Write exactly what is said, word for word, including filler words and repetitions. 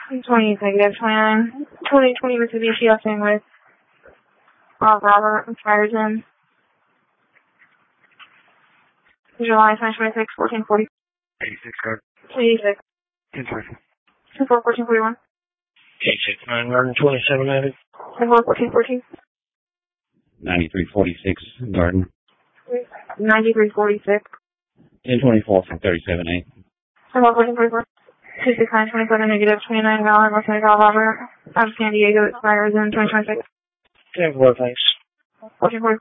twenty is negative, twenty-nine. twenty twenty Mitsubishi Mustang with Bob Robert expires in July twenty twenty-six, fourteen forty. eighty-six card. eighty-six. ten thirty. ten four, fourteen forty-one. eight six nine, Garden, twenty-seven ninety. ten four, fourteen fourteen. ninety-three forty-six, Garden. ninety-three forty-six. ten twenty-four from thirty-seven eight. ten four, fourteen forty-four. two six nine, twenty-seven, negative, twenty-nine, Valor, Mercedes, Robert, out of San Diego, expires in twenty twenty-six. ten four, thanks. fourteen forty-four.